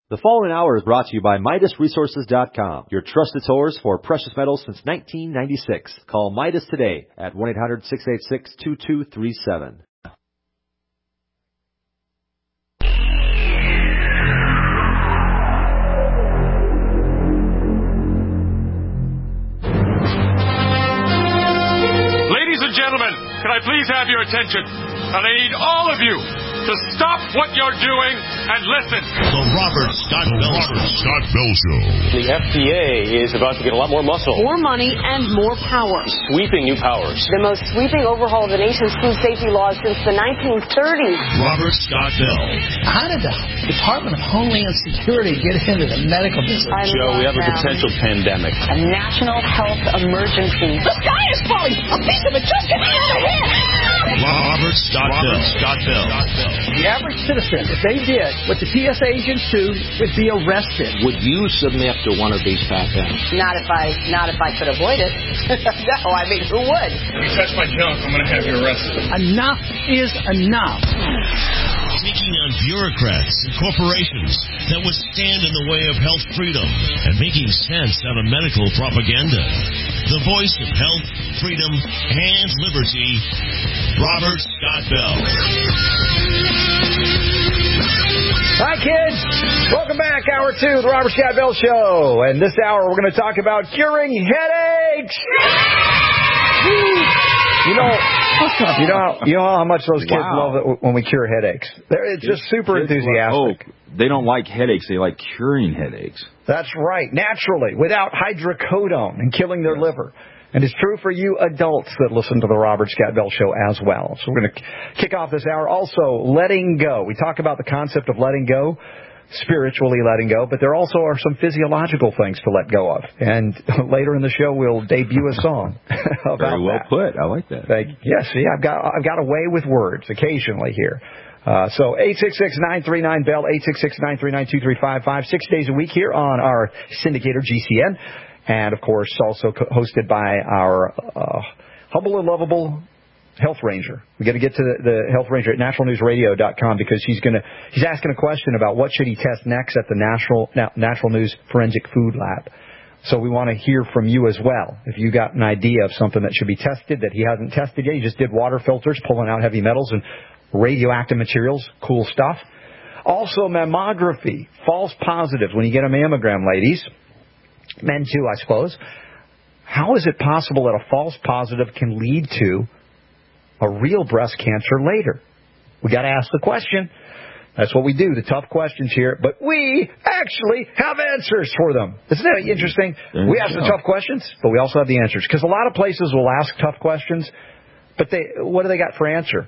The following hour is brought to you by MidasResources.com, your trusted source for precious metals since 1996. Call Midas today at 1-800-686-2237. Ladies and gentlemen, can I please have your attention? And I need all of you to stop what you're doing and listen. The Robert Scott Bell Show. The FDA is about to get a lot more muscle. More money and more power. Sweeping new powers. The most sweeping overhaul of the nation's food safety laws since the 1930s. Robert Scott Bell. How did the Department of Homeland Security get into the medical business? Joe, we have a potential pandemic. A national health emergency. The sky is falling! A piece of it just hit me on the head! Robert Scott Bell. The average citizen, if they did what the TSA agents do, would be arrested. Would you submit to one of these patents? Not if I could avoid it. No, I mean, who would? If you touch my junk, I'm going to have you arrested. Enough is enough. Taking on bureaucrats and corporations that would stand in the way of health freedom and making sense out of medical propaganda. The voice of health, freedom, and liberty, Robert Scott Bell. Hi, kids. Welcome back. Hour 2 of the Robert Scott Bell Show. And this hour, we're going to talk about curing headaches. You know how much those kids love it when we cure headaches. It's just super enthusiastic. They don't like headaches. They like curing headaches. That's right. Naturally, without hydrocodone and killing their liver. And it's true for you adults that listen to the Robert Scott Bell Show as well. So we're going to kick off this hour. Also, letting go. We talk about the concept of letting go, spiritually letting go, but there also are some physiological things to let go of. And later in the show, we'll debut a song about Very well that. put. I like that. Yes, see, I've got a way with words occasionally here. So 866-939-BELL, 866-939-2355, 6 days a week here on our syndicator GCN. And, of course, also hosted by our humble and lovable Health Ranger. We got to get to the Health Ranger at naturalnewsradio.com because he's asking a question about what should he test next at the Natural News Forensic Food Lab. So we want to hear from you as well. If you got an idea of something that should be tested that he hasn't tested yet, he just did water filters, pulling out heavy metals and radioactive materials, cool stuff. Also mammography, false positives when you get a mammogram, ladies. Men too, I suppose. How is it possible that a false positive can lead to a real breast cancer later? We got to ask the question. That's what we do, the tough questions here. But we actually have answers for them. Isn't that interesting? We ask the tough questions, but we also have the answers. Because a lot of places will ask tough questions, but what do they got for answer?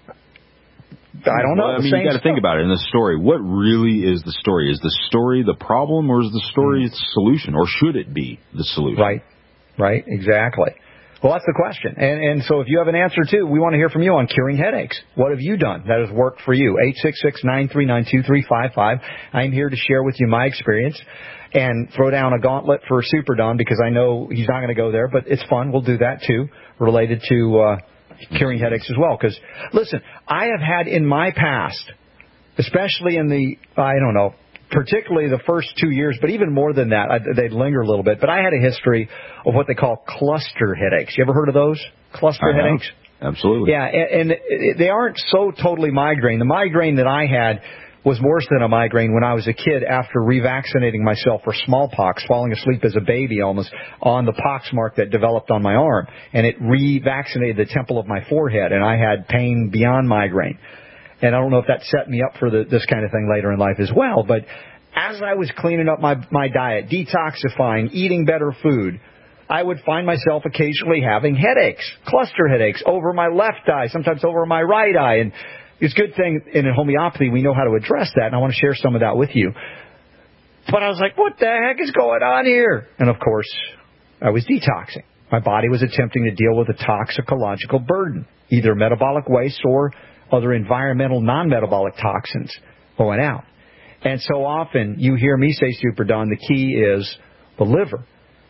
I don't know. Well, you got to think about it in the story. What really is the story? Is the story the problem, or is the story the solution, or should it be the solution? Right, exactly. Well, that's the question. And so if you have an answer, too, we want to hear from you on curing headaches. What have you done that has worked for you? 866-939-2355. I'm here to share with you my experience and throw down a gauntlet for Super Don because I know he's not going to go there, but it's fun. We'll do that, too, related to curing headaches as well. Because, listen, I have had in my past, especially in particularly the first 2 years, but even more than that, they'd linger a little bit. But I had a history of what they call cluster headaches. You ever heard of those? Cluster headaches? Absolutely. Yeah, and they aren't so totally migraine. The migraine that I had was worse than a migraine when I was a kid after revaccinating myself for smallpox, falling asleep as a baby almost on the pox mark that developed on my arm. And it revaccinated the temple of my forehead, and I had pain beyond migraine. And I don't know if that set me up for this kind of thing later in life as well. But as I was cleaning up my diet, detoxifying, eating better food, I would find myself occasionally having headaches, cluster headaches over my left eye, sometimes over my right eye. And it's a good thing in homeopathy we know how to address that, and I want to share some of that with you. But I was like, what the heck is going on here? And, of course, I was detoxing. My body was attempting to deal with a toxicological burden, either metabolic waste or other environmental non-metabolic toxins going out. And so often you hear me say, Super Don, the key is the liver.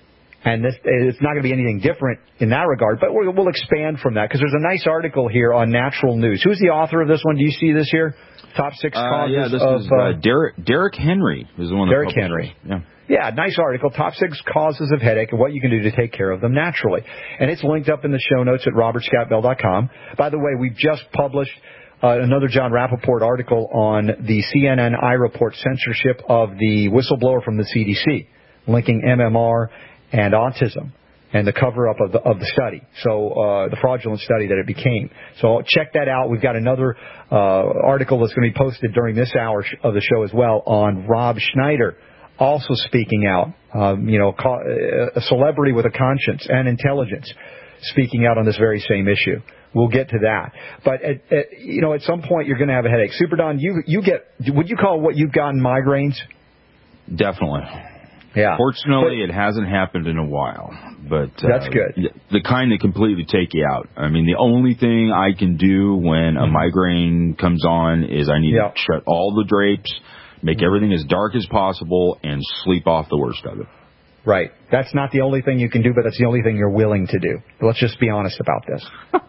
And it's not going to be anything different in that regard, but we'll expand from that because there's a nice article here on Natural News. Who's the author of this one? Do you see this here? Top 6 causes yeah, this of... is Derek Henry is the one that Derek Henry. Yeah, nice article. Top 6 causes of headache and what you can do to take care of them naturally. And it's linked up in the show notes at robertscottbell.com. By the way, we've just published another John Rappaport article on the CNN iReport censorship of the whistleblower from the CDC, linking MMR and autism and the cover-up of the study, so the fraudulent study that it became. So check that out. We've got another article that's going to be posted during this hour of the show as well on Rob Schneider, also speaking out, a celebrity with a conscience and intelligence, speaking out on this very same issue. We'll get to that. But, at some point you're going to have a headache. Super Don, would you call what you've gotten migraines? Definitely. Yeah. Fortunately, it hasn't happened in a while, but that's good. The kind that completely take you out. I mean, the only thing I can do when a migraine comes on is I need to shut all the drapes, make everything as dark as possible, and sleep off the worst of it. Right. That's not the only thing you can do, but that's the only thing you're willing to do. Let's just be honest about this.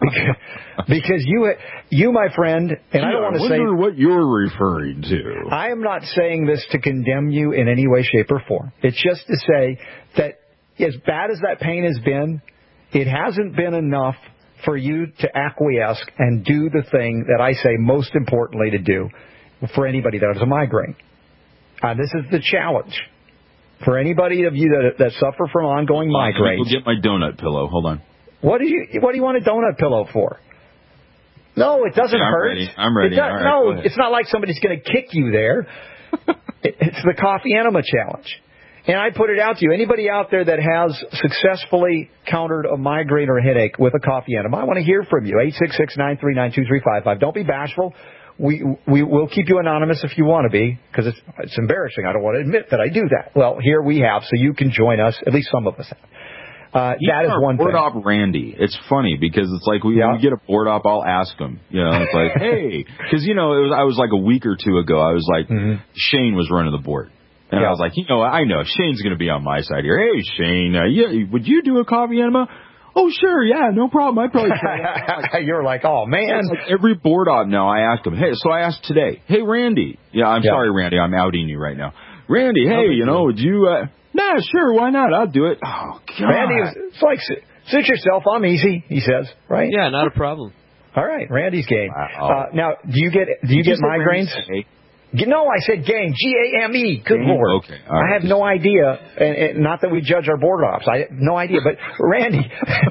Because you, my friend, and I don't want to say... I wonder what you're referring to. I am not saying this to condemn you in any way, shape, or form. It's just to say that as bad as that pain has been, it hasn't been enough for you to acquiesce and do the thing that I say most importantly to do for anybody that has a migraine. This is the challenge. For anybody of you that suffer from ongoing migraines. I'll get my donut pillow. Hold on. What do you want a donut pillow for? No, it doesn't hurt. I'm ready. No, it's not like somebody's going to kick you there. It's the coffee enema challenge. And I put it out to you. Anybody out there that has successfully countered a migraine or a headache with a coffee enema, I want to hear from you. 866-939-2355. Don't be bashful. We will keep you anonymous if you want to be, because it's embarrassing. I don't want to admit that I do that. Well, here we have, so you can join us. At least some of us have. That is one thing. Board op Randy. It's funny because it's like when we get a board op, I'll ask him. It's like, hey, because I was like a week or two ago. I was like, Shane was running the board, and I was like, I know Shane's going to be on my side here. Hey, Shane, would you do a coffee enema? Oh, sure, yeah, no problem. I'd probably try that. You're like, oh, man. Like every board op now, I ask him, hey, so I asked today, hey, Randy. Yeah, I'm sorry, Randy, I'm outing you right now. Randy, hey, would you, nah, sure, why not? I'll do it. Oh, God. Randy, it's like, suit yourself, I'm easy, he says, right? Yeah, not a problem. All right, Randy's game. Now, do you get migraines? No, I said game. G-A-M-E. Good Lord. Okay. All right. I have no idea, and not that we judge our board ops. I have no idea. But, Randy,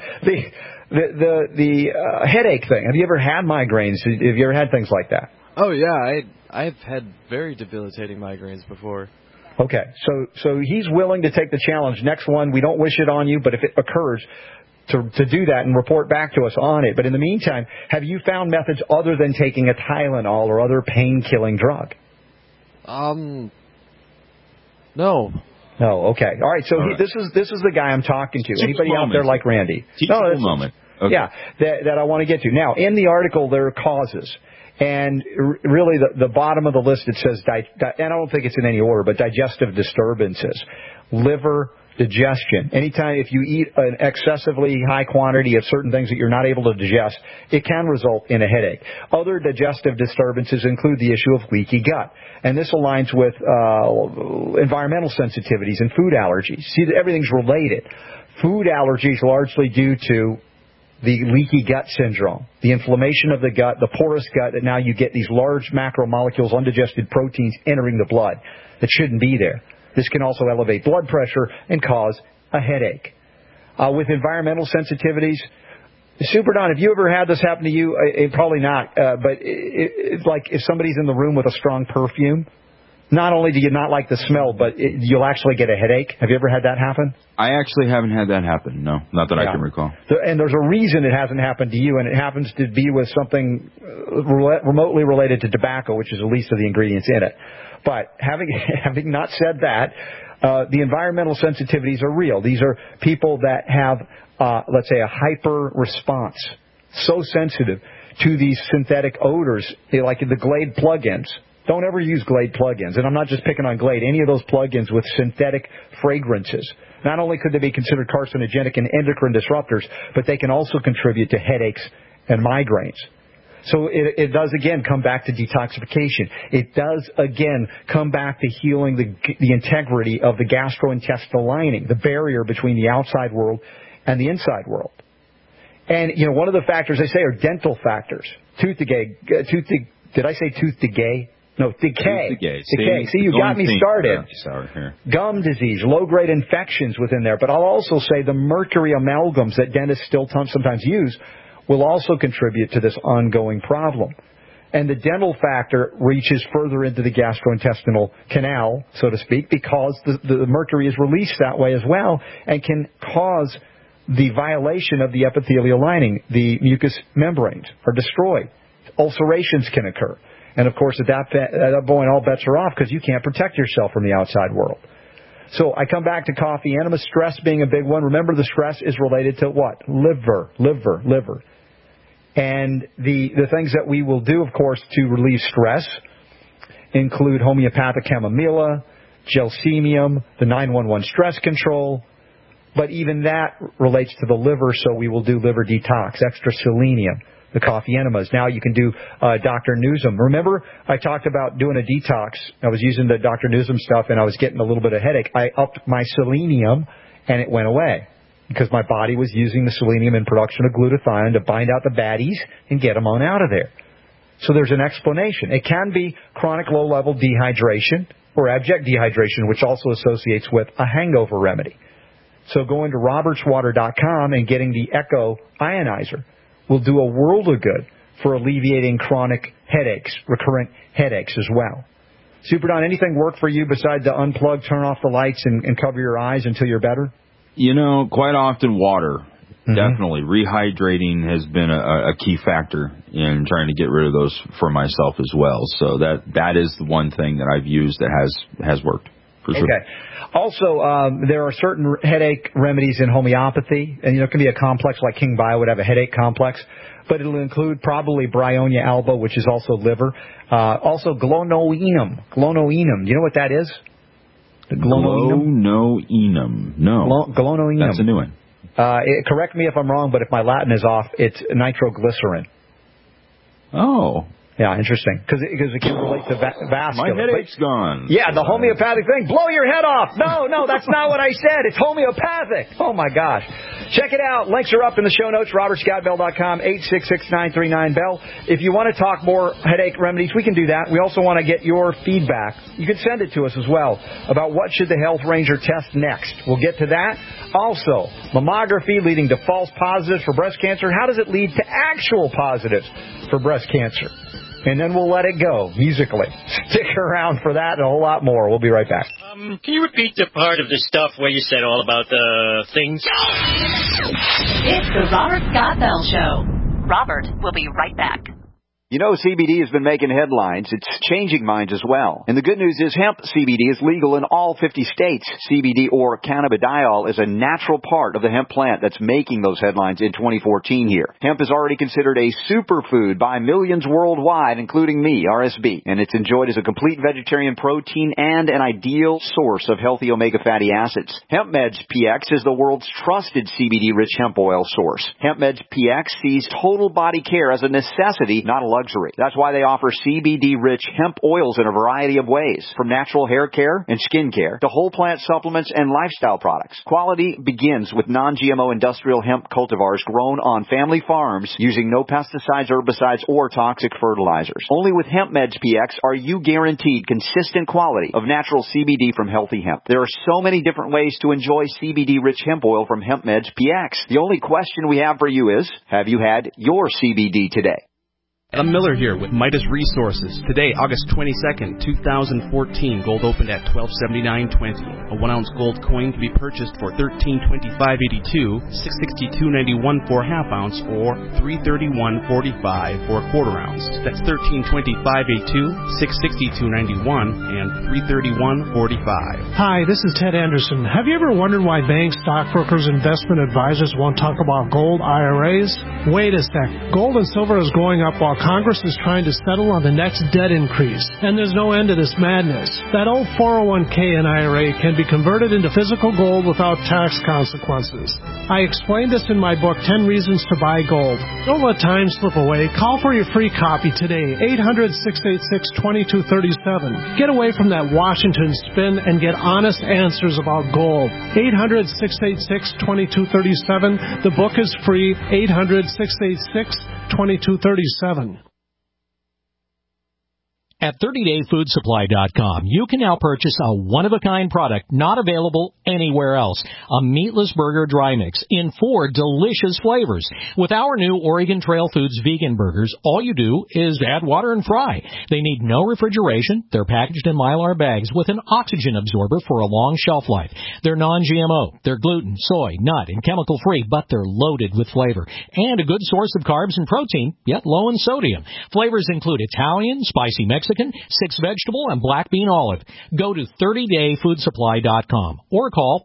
the headache thing, have you ever had migraines? Have you ever had things like that? Oh, yeah. I've had very debilitating migraines before. Okay. So he's willing to take the challenge. Next one, we don't wish it on you, but if it occurs, to do that and report back to us on it. But in the meantime, have you found methods other than taking a Tylenol or other pain-killing drug? No. No, okay. All right, so this is the guy I'm talking to. Anybody out there like Randy? Teachable moment. Okay. Yeah, that I want to get to. Now, in the article, there are causes. And really, the bottom of the list, it says, and I don't think it's in any order, but digestive disturbances. Liver, digestion. Anytime if you eat an excessively high quantity of certain things that you're not able to digest, it can result in a headache. Other digestive disturbances include the issue of leaky gut. And this aligns with environmental sensitivities and food allergies. See, everything's related. Food allergies largely due to the leaky gut syndrome, the inflammation of the gut, the porous gut, that now you get these large macromolecules, undigested proteins entering the blood that shouldn't be there. This can also elevate blood pressure and cause a headache. With environmental sensitivities, Super Don, have you ever had this happen to you? Probably not, but it's like if somebody's in the room with a strong perfume, not only do you not like the smell, but you'll actually get a headache. Have you ever had that happen? I actually haven't had that happen, no, not that I can recall. And there's a reason it hasn't happened to you, and it happens to be with something remotely related to tobacco, which is the least of the ingredients in it. But having not said that, the environmental sensitivities are real. These are people that have, let's say, a hyper response, so sensitive to these synthetic odors, like the Glade plugins. Don't ever use Glade plugins. And I'm not just picking on Glade. Any of those plugins with synthetic fragrances Not only could they be considered carcinogenic and endocrine disruptors, but they can also contribute to headaches and migraines. So it does, again, come back to detoxification. It does, again, come back to healing the integrity of the gastrointestinal lining, the barrier between the outside world and the inside world. And, one of the factors they say are dental factors. Tooth decay. Did I say tooth decay? No, decay. Decay. See, you got me started. Gum disease, low-grade infections within there. But I'll also say the mercury amalgams that dentists still sometimes use will also contribute to this ongoing problem. And the dental factor reaches further into the gastrointestinal canal, so to speak, because the mercury is released that way as well and can cause the violation of the epithelial lining. The mucous membranes are destroyed. Ulcerations can occur. And, of course, at that point, all bets are off because you can't protect yourself from the outside world. So I come back to coffee enema, stress being a big one. Remember, the stress is related to what? Liver. And the things that we will do, of course, to relieve stress include homeopathic chamomilla, gelsemium, the 911 stress control. But even that relates to the liver, so we will do liver detox, extra selenium, the coffee enemas. Now you can do Dr. Newsom. Remember, I talked about doing a detox. I was using the Dr. Newsom stuff, and I was getting a little bit of headache. I upped my selenium, and it went away because my body was using the selenium in production of glutathione to bind out the baddies and get them on out of there. So there's an explanation. It can be chronic low-level dehydration or abject dehydration, which also associates with a hangover remedy. So going to robertswater.com and getting the Echo Ionizer will do a world of good for alleviating chronic headaches, recurrent headaches as well. Super Don, anything work for you besides to unplug, turn off the lights, and cover your eyes until you're better? Quite often water. Mm-hmm. Definitely. Rehydrating has been a key factor in trying to get rid of those for myself as well. So that is the one thing that I've used that has worked. For sure. Okay. Also, there are certain headache remedies in homeopathy, and it can be a complex like King Bio would have a headache complex, but it'll include probably Bryonia alba, which is also liver. Also, glonoenum. Glonoenum. Do you know what that is? Glonoenum? No. Glonoenum. That's a new one. Correct me if I'm wrong, but if my Latin is off, it's nitroglycerin. Oh. Yeah, interesting. Because it can relate to vascular. My headache's gone. Yeah, the homeopathic thing. Blow your head off. No, that's not what I said. It's homeopathic. Oh, my gosh. Check it out. Links are up in the show notes, robertscottbell.com, 866-939-BELL. If you want to talk more headache remedies, we can do that. We also want to get your feedback. You can send it to us as well about what should the Health Ranger test next. We'll get to that. Also, mammography leading to false positives for breast cancer. How does it lead to actual positives for breast cancer? And then we'll let it go musically. Stick around for that and a whole lot more. We'll be right back. Can you repeat the part of the stuff where you said all about the things? It's the Robert Scott Bell Show. Robert will be right back. CBD has been making headlines. It's changing minds as well. And the good news is hemp CBD is legal in all 50 states. CBD, or cannabidiol, is a natural part of the hemp plant that's making those headlines in 2014 here. Hemp is already considered a superfood by millions worldwide, including me, RSB. And it's enjoyed as a complete vegetarian protein and an ideal source of healthy omega fatty acids. HempMeds PX is the world's trusted CBD-rich hemp oil source. HempMeds PX sees total body care as a necessity, not a luxury. That's why they offer CBD-rich hemp oils in a variety of ways, from natural hair care and skin care to whole plant supplements and lifestyle products. Quality begins with non-GMO industrial hemp cultivars grown on family farms using no pesticides, herbicides, or toxic fertilizers. Only with HempMeds PX are you guaranteed consistent quality of natural CBD from healthy hemp. There are so many different ways to enjoy CBD-rich hemp oil from HempMeds PX. The only question we have for you is, have you had your CBD today? Adam Miller here with Midas Resources. Today, August 22nd, 2014, gold opened at $12.7920. A 1-ounce gold coin can be purchased for $13.2582, $662.91 for a half ounce, or $331.45 for a quarter ounce. That's $13.2582, $662.91, and $331.45. Hi, this is Ted Anderson. Have you ever wondered why banks, stockbrokers, investment advisors won't talk about gold IRAs? Wait a sec. Gold and silver is going up while while Congress is trying to settle on the next debt increase. And there's no end to this madness. That old 401k and IRA can be converted into physical gold without tax consequences. I explained this in my book, 10 Reasons to Buy Gold. Don't let time slip away. Call for your free copy today, 800-686-2237. Get away from that Washington spin and get honest answers about gold. 800-686-2237. The book is free, 800-686-2237. At 30dayfoodsupply.com, you can now purchase a one-of-a-kind product not available anywhere else. A meatless burger dry mix in 4 delicious flavors. With our new Oregon Trail Foods vegan burgers, all you do is add water and fry. They need no refrigeration. They're packaged in Mylar bags with an oxygen absorber for a long shelf life. They're non-GMO. They're gluten, soy, nut, and chemical-free, but they're loaded with flavor. And a good source of carbs and protein, yet low in sodium. Flavors include Italian, spicy Mexican, 6 vegetable, and black bean olive. Go to 30dayfoodsupply.com or call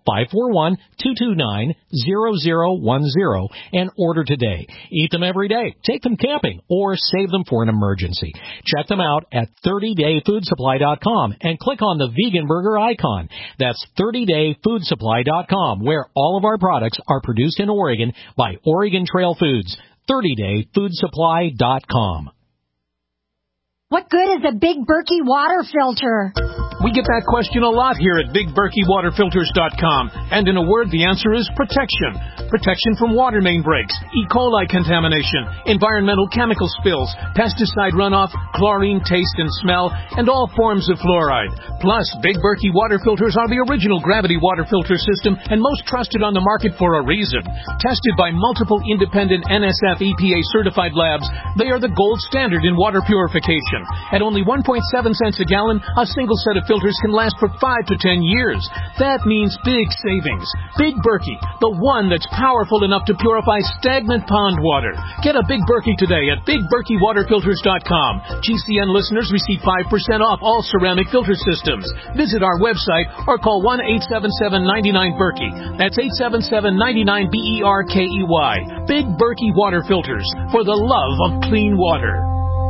541-229-0010 and order today. Eat them every day, take them camping, or save them for an emergency. Check them out at 30dayfoodsupply.com and click on the vegan burger icon. That's 30dayfoodsupply.com, where all of our products are produced in Oregon by Oregon Trail Foods. 30dayfoodsupply.com. What good is a Big Berkey water filter? We get that question a lot here at BigBerkeyWaterFilters.com. And in a word, the answer is protection. Protection from water main breaks, E. coli contamination, environmental chemical spills, pesticide runoff, chlorine taste and smell, and all forms of fluoride. Plus, Big Berkey water filters are the original gravity water filter system and most trusted on the market for a reason. Tested by multiple independent NSF EPA certified labs, they are the gold standard in water purification. At only 1.7 cents a gallon, a single set of filters can last for 5 to 10 years. That means big savings. Big Berkey, the one that's powerful enough to purify stagnant pond water. Get a Big Berkey today at BigBerkeyWaterFilters.com. GCN listeners receive 5% off all ceramic filter systems. Visit our website or call 1-877-99-BERKEY. That's 877-99-BERKEY. Big Berkey Water Filters, for the love of clean water.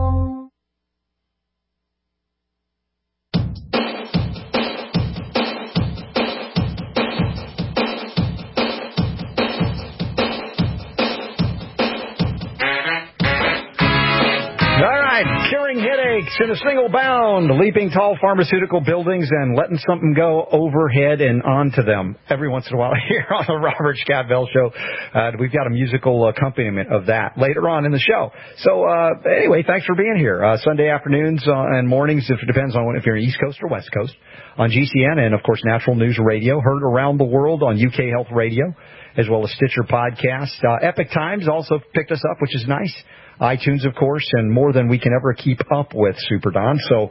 Curing headaches in a single bound, leaping tall pharmaceutical buildings and letting something go overhead and onto them. Every once in a while here on the Robert Scott Bell Show, we've got a musical accompaniment of that later on in the show. So anyway, thanks for being here. Sunday afternoons and mornings, if it depends on if you're East Coast or West Coast, on GCN and, of course, Natural News Radio, heard around the world on UK Health Radio, as well as Stitcher Podcast. Epic Times also picked us up, which is nice. iTunes, of course, and more than we can ever keep up with, Super Don. So,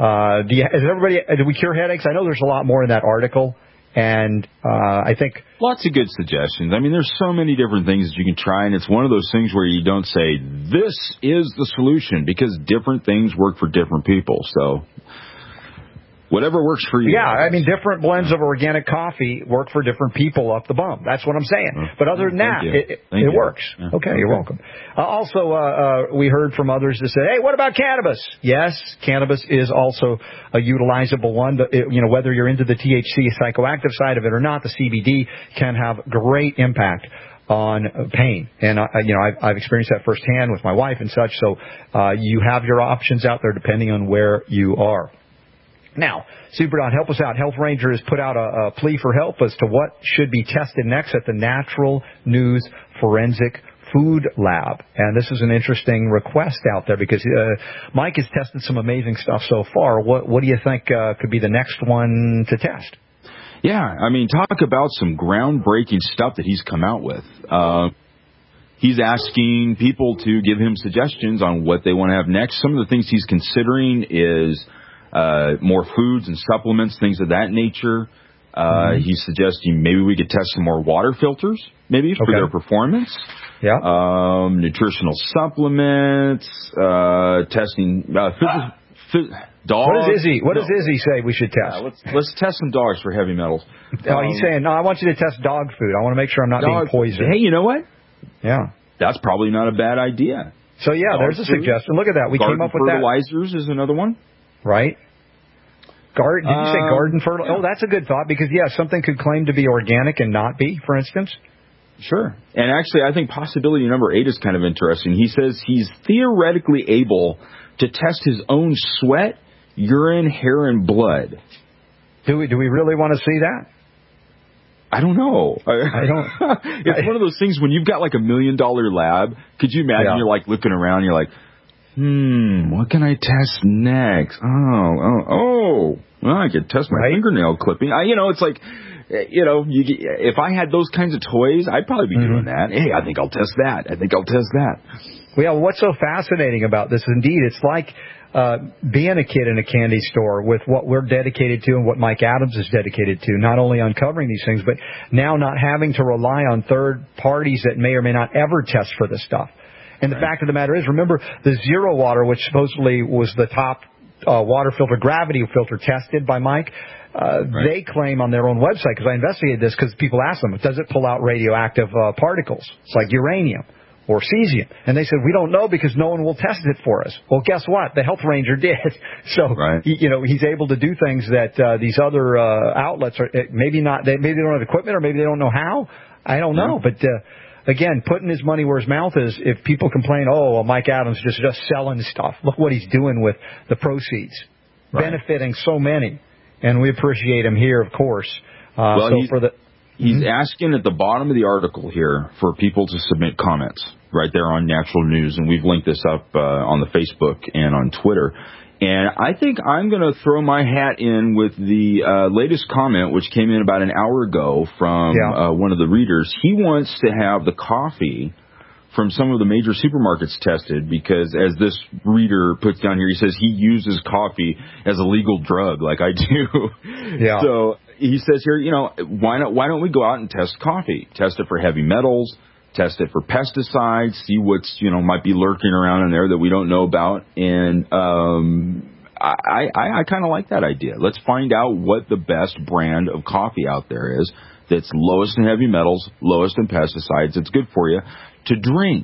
do we cure headaches? I know there's a lot more in that article, and I think lots of good suggestions. I mean, there's so many different things that you can try, and it's one of those things where you don't say this is the solution, because different things work for different people. So, whatever works for you. Yeah, I mean, different blends of organic coffee work for different people up the bum. That's what I'm saying. But other than that, it works. Yeah. Okay, you're welcome. Also, we heard from others that said, hey, what about cannabis? Yes, cannabis is also a utilizable one. Whether you're into the THC psychoactive side of it or not, the CBD can have great impact on pain. And, I've experienced that firsthand with my wife and such. So you have your options out there depending on where you are. Now, Super Don, help us out. Health Ranger has put out a plea for help as to what should be tested next at the Natural News Forensic Food Lab. And this is an interesting request out there because Mike has tested some amazing stuff so far. What do you think could be the next one to test? Yeah, I mean, talk about some groundbreaking stuff that he's come out with. He's asking people to give him suggestions on what they want to have next. Some of the things he's considering is more foods and supplements, things of that nature. He's suggesting maybe we could test some more water filters, maybe, for their performance. Yeah. Nutritional supplements, testing dogs. What does Izzy say we should test? Let's test some dogs for heavy metals. He's saying, no, I want you to test dog food. I want to make sure I'm not being poisoned. Hey, you know what? Yeah. That's probably not a bad idea. So, yeah, there's a suggestion. Look at that. We came up with that. Fertilizers is another one. Right. Did you say garden fertilizer? Oh, that's a good thought because, something could claim to be organic and not be, for instance. Sure. And actually, I think possibility number 8 is kind of interesting. He says he's theoretically able to test his own sweat, urine, hair, and blood. Do we really want to see that? I don't know. I don't. It's one of those things when you've got like $1 million lab. Could you imagine you're like looking around, you're like, what can I test next? Well, I could test my fingernail clipping. It's like, if I had those kinds of toys, I'd probably be doing that. Hey, I think I'll test that. Well, yeah, what's so fascinating about this, indeed, it's like being a kid in a candy store with what we're dedicated to and what Mike Adams is dedicated to, not only uncovering these things, but now not having to rely on third parties that may or may not ever test for this stuff. And the fact of the matter is, remember the Zero Water, which supposedly was the top water filter, gravity filter tested by Mike, they claim on their own website, because I investigated this because people ask them, does it pull out radioactive particles? It's like uranium or cesium. And they said, we don't know because no one will test it for us. Well, guess what? The health ranger did. So, he's able to do things that these other outlets are maybe not. Maybe they don't have equipment or maybe they don't know how. I don't know. But again, putting his money where his mouth is, if people complain, Mike Adams just selling stuff. Look what he's doing with the proceeds, benefiting so many. And we appreciate him here, of course. He's asking at the bottom of the article here for people to submit comments right there on Natural News. And we've linked this up on the Facebook and on Twitter. And I think I'm going to throw my hat in with the latest comment, which came in about an hour ago from one of the readers. He wants to have the coffee from some of the major supermarkets tested because, as this reader puts down here, he says he uses coffee as a legal drug like I do. So he says here, why don't we go out and test coffee? Test it for heavy metals, test it for pesticides, see what's, might be lurking around in there that we don't know about. And I kind of like that idea. Let's find out what the best brand of coffee out there is that's lowest in heavy metals, lowest in pesticides. It's good for you to drink.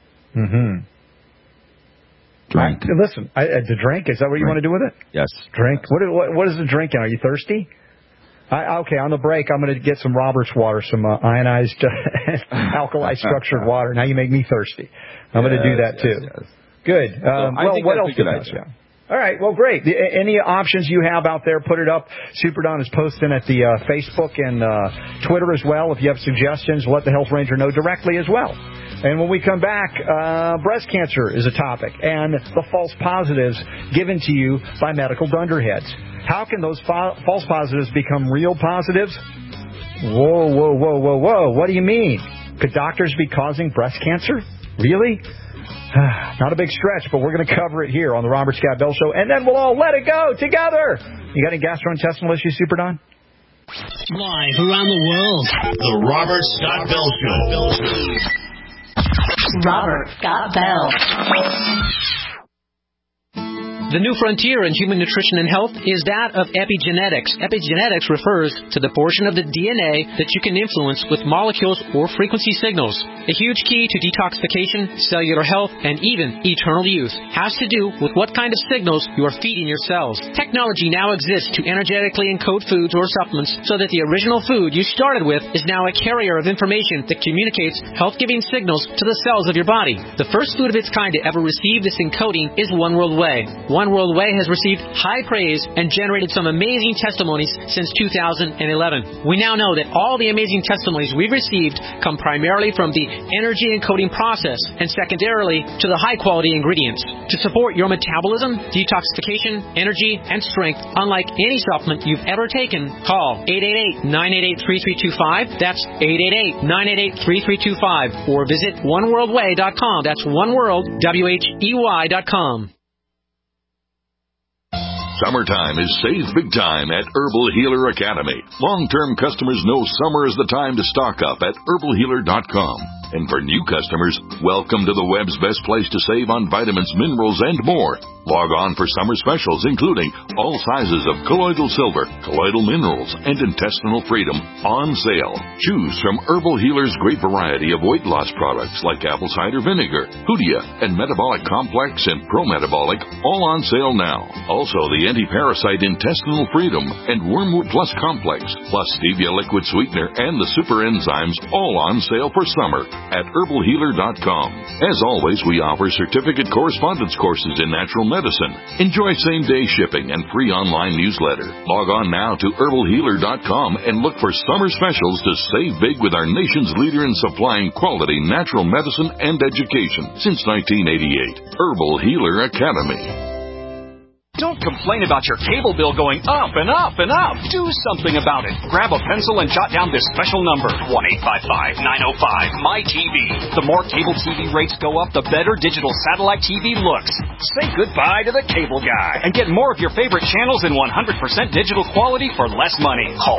Drink. Listen, to drink? Is that what you want to do with it? Yes. Drink. What is the drink in? Are you thirsty? Okay, on the break, I'm going to get some Robert's water, some ionized alkali structured water. Now you make me thirsty. I'm going to do that too. Yes. Good. What else? All right, well, great. Any options you have out there, put it up. Super Don is posting at the Facebook and Twitter as well. If you have suggestions, let the Health Ranger know directly as well. And when we come back, breast cancer is a topic, and the false positives given to you by medical dunderheads. How can those false positives become real positives? Whoa. What do you mean? Could doctors be causing breast cancer? Really? Not a big stretch, but we're going to cover it here on the Robert Scott Bell Show, and then we'll all let it go together. You got any gastrointestinal issues, Super Don? Live around the world, the Robert Scott Bell Show. Robert Scott Bell. The new frontier in human nutrition and health is that of epigenetics. Epigenetics refers to the portion of the DNA that you can influence with molecules or frequency signals. A huge key to detoxification, cellular health, and even eternal youth has to do with what kind of signals you are feeding your cells. Technology now exists to energetically encode foods or supplements so that the original food you started with is now a carrier of information that communicates health-giving signals to the cells of your body. The first food of its kind to ever receive this encoding is One World Whey. One World Whey has received high praise and generated some amazing testimonies since 2011. We now know that all the amazing testimonies we've received come primarily from the energy encoding process and secondarily to the high-quality ingredients. To support your metabolism, detoxification, energy, and strength, unlike any supplement you've ever taken, call 888-988-3325. That's 888-988-3325. Or visit oneworldwhey.com. That's oneworld.com. Summertime is save big time at Herbal Healer Academy. Long-term customers know summer is the time to stock up at herbalhealer.com. And for new customers, welcome to the web's best place to save on vitamins, minerals, and more. Log on for summer specials including all sizes of colloidal silver, colloidal minerals, and intestinal freedom on sale. Choose from Herbal Healer's great variety of weight loss products like apple cider vinegar, Hoodia, and Metabolic Complex and Pro-Metabolic, all on sale now. Also, the anti-parasite intestinal freedom and Wormwood Plus Complex, plus Stevia liquid sweetener and the super enzymes, all on sale for summer at herbalhealer.com. As always, we offer certificate correspondence courses in natural medicine. Enjoy same-day shipping and free online newsletter. Log on now to herbalhealer.com and look for summer specials to save big with our nation's leader in supplying quality natural medicine and education since 1988. Herbal Healer Academy. Don't complain about your cable bill going up and up and up. Do something about it. Grab a pencil and jot down this special number, 1-855-905-MY-TV. The more cable TV rates go up, the better digital satellite TV looks. Say goodbye to the cable guy and get more of your favorite channels in 100% digital quality for less money. Call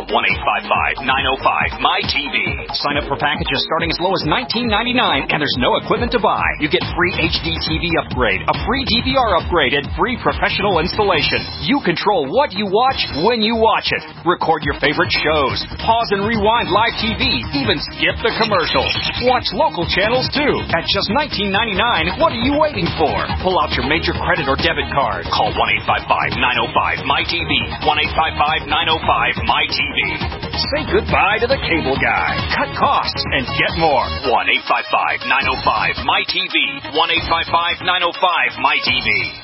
1-855-905-MY-TV. Sign up for packages starting as low as $19.99 and there's no equipment to buy. You get free HD TV upgrade, a free DVR upgrade, and free professional installation. You control what you watch when you watch it. Record your favorite shows. Pause and rewind live TV. Even skip the commercials. Watch local channels too. At just $19.99, what are you waiting for? Pull out your major credit or debit card. Call 1-855-905-MY-TV. 1-855-905-MY-TV. Say goodbye to the cable guy. Cut costs and get more. 1-855-905-MY-TV. 1-855-905-MY-TV.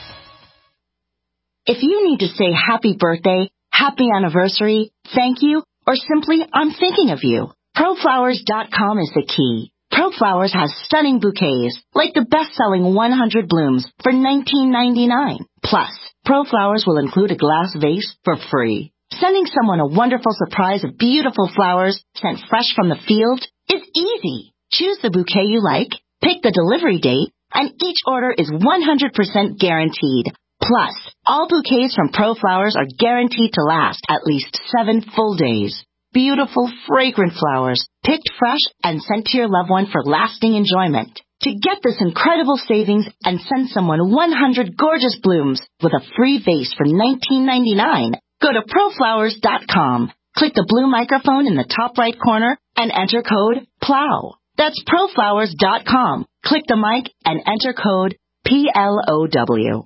If you need to say happy birthday, happy anniversary, thank you, or simply I'm thinking of you, ProFlowers.com is the key. ProFlowers has stunning bouquets, like the best-selling 100 blooms for $19.99. Plus, ProFlowers will include a glass vase for free. Sending someone a wonderful surprise of beautiful flowers sent fresh from the field is easy. Choose the bouquet you like, pick the delivery date, and each order is 100% guaranteed. Plus, all bouquets from ProFlowers are guaranteed to last at least 7 full days. Beautiful, fragrant flowers, picked fresh and sent to your loved one for lasting enjoyment. To get this incredible savings and send someone 100 gorgeous blooms with a free vase for $19.99, go to ProFlowers.com. Click the blue microphone in the top right corner and enter code PLOW. That's ProFlowers.com. Click the mic and enter code PLOW.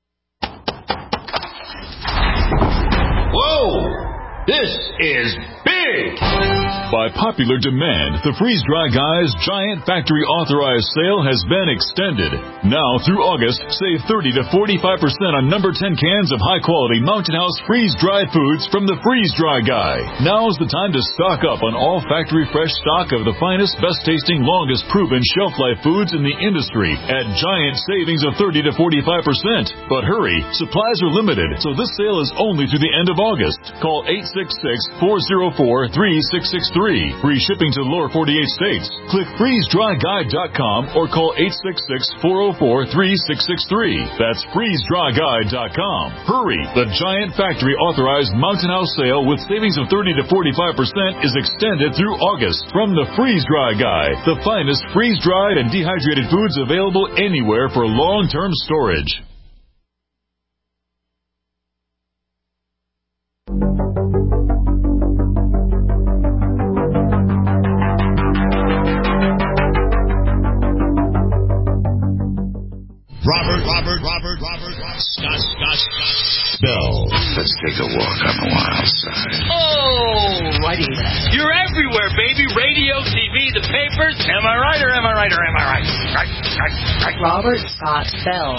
Whoa! This is big! By popular demand, the Freeze Dry Guy's giant factory authorized sale has been extended. Now through August, save 30 to 45% on number 10 cans of high-quality Mountain House freeze-dried foods from the Freeze Dry Guy. Now's the time to stock up on all factory fresh stock of the finest, best-tasting, longest-proven shelf-life foods in the industry at giant savings of 30 to 45%. But hurry, supplies are limited, so this sale is only through the end of August. Call 866-404-3663. Free shipping to lower 48 states. Click freezedryguide.com or call 866-404-3663. That's freezedryguide.com. Hurry! The giant factory authorized Mountain House sale with savings of 30 to 45% is extended through August from the Freeze Dry Guy, the finest freeze-dried and dehydrated foods available anywhere for long-term storage. Robert, Scott Bell. Let's take a walk on the wild side. Oh, righty. You're everywhere, baby. Radio, TV, the papers. Am I right or am I right or am I right? Right. Robert Scott Bell.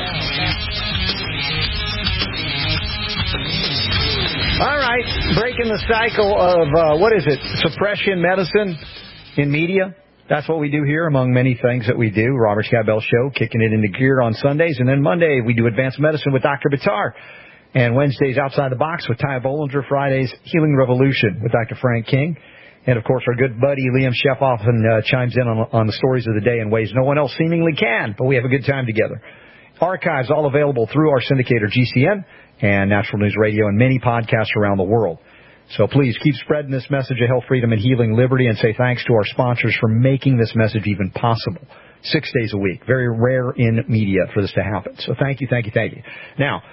All right, breaking the cycle of, suppression medicine in media. That's what we do here, among many things that we do. Robert Scott Bell Show, kicking it into gear on Sundays. And then Monday, we do Advanced Medicine with Dr. Bitar. And Wednesdays, Outside the Box with Ty Bollinger. Fridays, Healing Revolution with Dr. Frank King. And, of course, our good buddy Liam Sheff often chimes in on the stories of the day in ways no one else seemingly can. But we have a good time together. Archives all available through our syndicator GCN and National News Radio and many podcasts around the world. So please keep spreading this message of health, freedom, and healing liberty, and say thanks to our sponsors for making this message even possible. 6 days a week. Very rare in media for this to happen. So thank you. Now,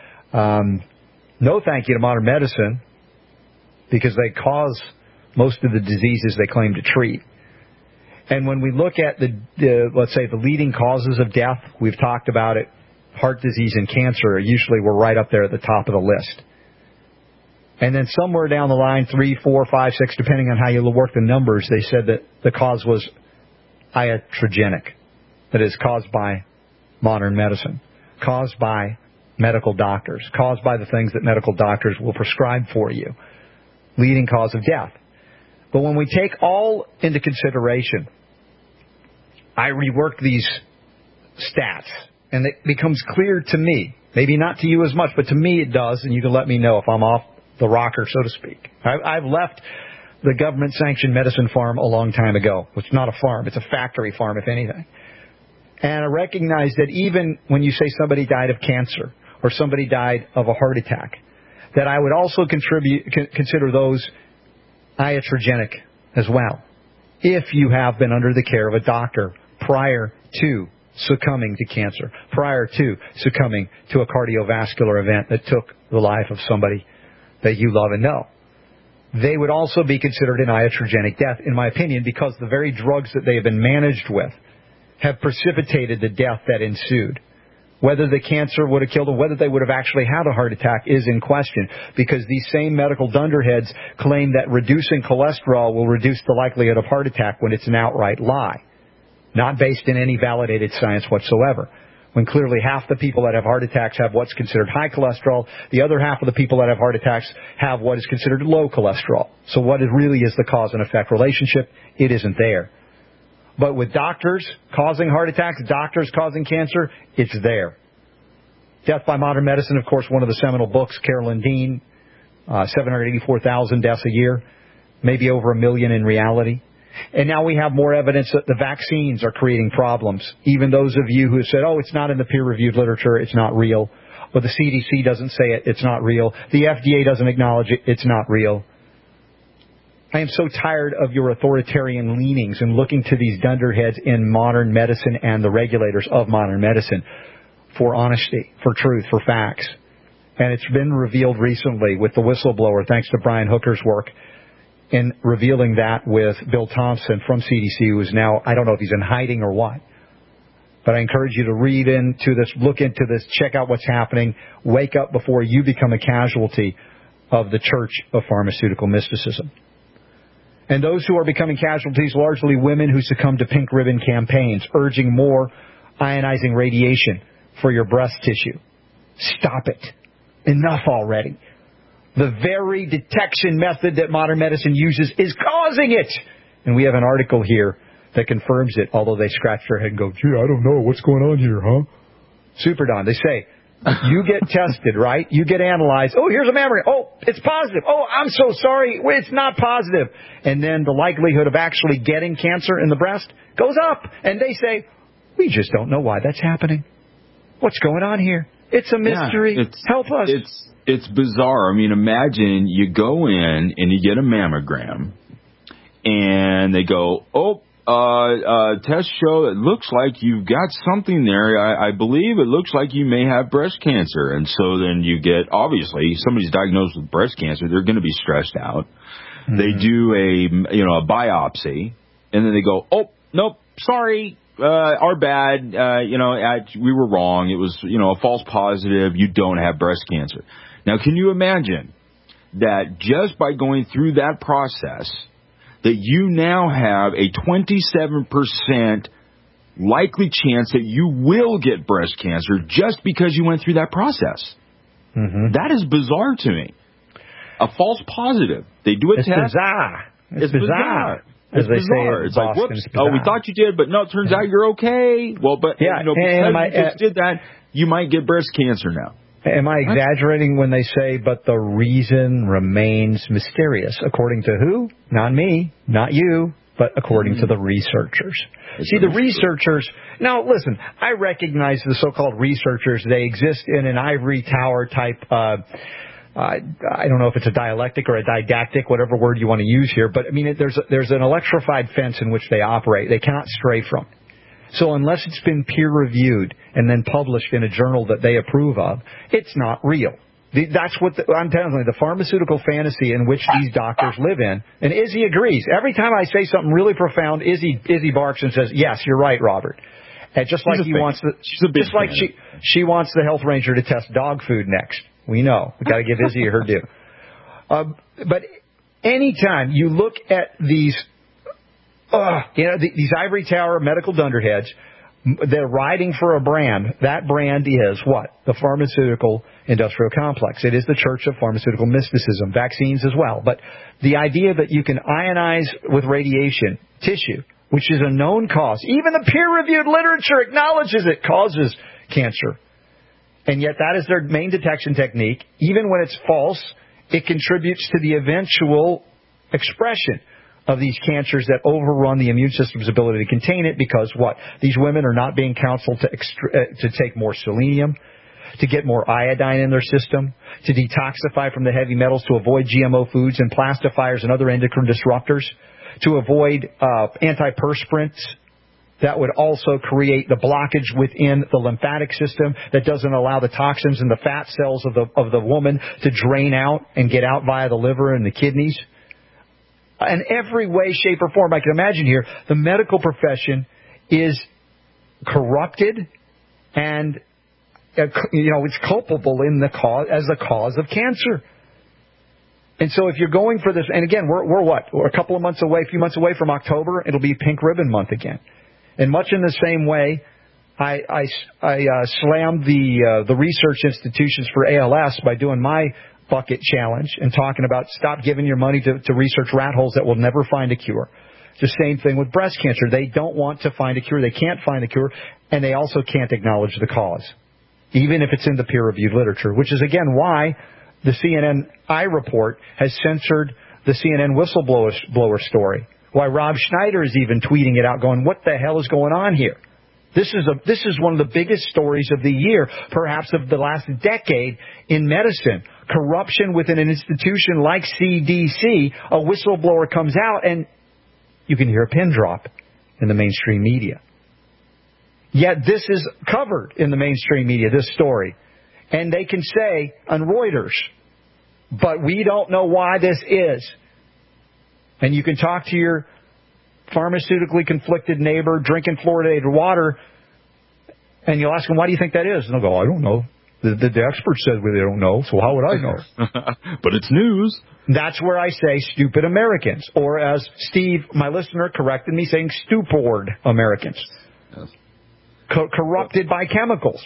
no thank you to modern medicine, because they cause most of the diseases they claim to treat. And when we look at let's say, the leading causes of death, we've talked about it, heart disease and cancer usually were right up there at the top of the list. And then somewhere down the line, 3, 4, 5, 6, depending on how you work the numbers, they said that the cause was iatrogenic. That is, caused by modern medicine, caused by medical doctors, caused by the things that medical doctors will prescribe for you. Leading cause of death. But when we take all into consideration, I rework these stats, and it becomes clear to me, maybe not to you as much, but to me it does, and you can let me know if I'm off the rocker, so to speak. I've left the government-sanctioned medicine farm a long time ago. It's not a farm. It's a factory farm, if anything. And I recognize that even when you say somebody died of cancer or somebody died of a heart attack, that I would also consider those iatrogenic as well, if you have been under the care of a doctor prior to succumbing to cancer, prior to succumbing to a cardiovascular event that took the life of somebody that you love and know. They would also be considered an iatrogenic death, in my opinion, because the very drugs that they have been managed with have precipitated the death that ensued. Whether the cancer would have killed them, whether they would have actually had a heart attack is in question, because these same medical dunderheads claim that reducing cholesterol will reduce the likelihood of heart attack when it's an outright lie, not based in any validated science whatsoever. When clearly half the people that have heart attacks have what's considered high cholesterol, the other half of the people that have heart attacks have what is considered low cholesterol. So what it really is the cause and effect relationship, it isn't there. But with doctors causing heart attacks, doctors causing cancer, it's there. Death by Modern Medicine, of course, one of the seminal books, Carolyn Dean, 784,000 deaths a year, maybe over 1 million in reality. And now we have more evidence that the vaccines are creating problems. Even those of you who have said, it's not in the peer-reviewed literature, it's not real. Or the CDC doesn't say it, it's not real. The FDA doesn't acknowledge it, it's not real. I am so tired of your authoritarian leanings and looking to these dunderheads in modern medicine and the regulators of modern medicine for honesty, for truth, for facts. And it's been revealed recently with the whistleblower, thanks to Brian Hooker's work, in revealing that with Bill Thompson from CDC, who is now, I don't know if he's in hiding or what. But I encourage you to read into this, look into this, check out what's happening, wake up before you become a casualty of the church of pharmaceutical mysticism. And those who are becoming casualties, largely women who succumb to pink ribbon campaigns, urging more ionizing radiation for your breast tissue. Stop it. Enough already. The very detection method that modern medicine uses is causing it. And we have an article here that confirms it, although they scratch their head and go, gee, I don't know. What's going on here, huh? Super Don, they say, you get tested, right? You get analyzed. Oh, here's a mammogram. Oh, it's positive. Oh, I'm so sorry. It's not positive. And then the likelihood of actually getting cancer in the breast goes up. And they say, we just don't know why that's happening. What's going on here? It's a mystery. Yeah, help us. It's bizarre. I mean, imagine you go in and you get a mammogram, and they go, tests show it looks like you've got something there. I believe it looks like you may have breast cancer. And so then you get, obviously, somebody's diagnosed with breast cancer, they're going to be stressed out. Mm-hmm. They do a biopsy, and then they go, nope, sorry. Our bad, we were wrong. It was, a false positive. You don't have breast cancer. Now, can you imagine that just by going through that process, that you now have a 27% likely chance that you will get breast cancer just because you went through that process? Mm-hmm. That is bizarre to me. A false positive. They do a test. Bizarre. It's bizarre. It's bizarre. It's like, whoops, we thought you did, but no, it turns out you're okay. Well, but because you just did that, you might get breast cancer now. Am I exaggerating when they say, but the reason remains mysterious? According to who? Not me, not you, but according to the researchers. See, the researchers... Now, listen, I recognize the so-called researchers. They exist in an ivory tower type I don't know if it's a dialectic or a didactic, whatever word you want to use here, but I mean, there's an electrified fence in which they operate. They cannot stray from. So unless it's been peer-reviewed and then published in a journal that they approve of, it's not real. That's what I'm telling you, the pharmaceutical fantasy in which these doctors live in. And Izzy agrees. Every time I say something really profound, Izzy barks and says, "Yes, you're right, Robert." And just like she wants she wants the health ranger to test dog food next. We know. We got to give Izzy her due. But anytime you look at these ivory tower medical dunderheads, they're riding for a brand. That brand is what? The pharmaceutical industrial complex. It is the church of pharmaceutical mysticism, vaccines as well. But the idea that you can ionize with radiation tissue, which is a known cause, even the peer-reviewed literature acknowledges it causes cancer. And yet that is their main detection technique. Even when it's false, it contributes to the eventual expression of these cancers that overrun the immune system's ability to contain it because what? These women are not being counseled to take more selenium, to get more iodine in their system, to detoxify from the heavy metals, to avoid GMO foods and plastifiers and other endocrine disruptors, to avoid antiperspirants that would also create the blockage within the lymphatic system that doesn't allow the toxins in the fat cells of the woman to drain out and get out via the liver and the kidneys. In every way, shape, or form I can imagine here, the medical profession is corrupted and it's culpable in the cause as the cause of cancer. And so if you're going for this, and again, we're what? We're a few months away from October. It'll be Pink Ribbon Month again. And much in the same way, I slammed the research institutions for ALS by doing my bucket challenge and talking about stop giving your money to research rat holes that will never find a cure. The same thing with breast cancer. They don't want to find a cure. They can't find a cure, and they also can't acknowledge the cause, even if it's in the peer-reviewed literature, which is, again, why the CNN iReport has censored the CNN whistleblower story, why Rob Schneider is even tweeting it out going, what the hell is going on here? This is one of the biggest stories of the year, perhaps of the last decade in medicine. Corruption within an institution like CDC, a whistleblower comes out and you can hear a pin drop in the mainstream media. Yet this is covered in the mainstream media, this story. And they can say on Reuters, but we don't know why this is. And you can talk to your pharmaceutically conflicted neighbor drinking fluoridated water, and you'll ask them, why do you think that is? And they'll go, I don't know. The expert says they don't know, so how would I know? But it's news. That's where I say stupid Americans. Or as Steve, my listener, corrected me, saying stupid Americans. Yes. Corrupted by chemicals.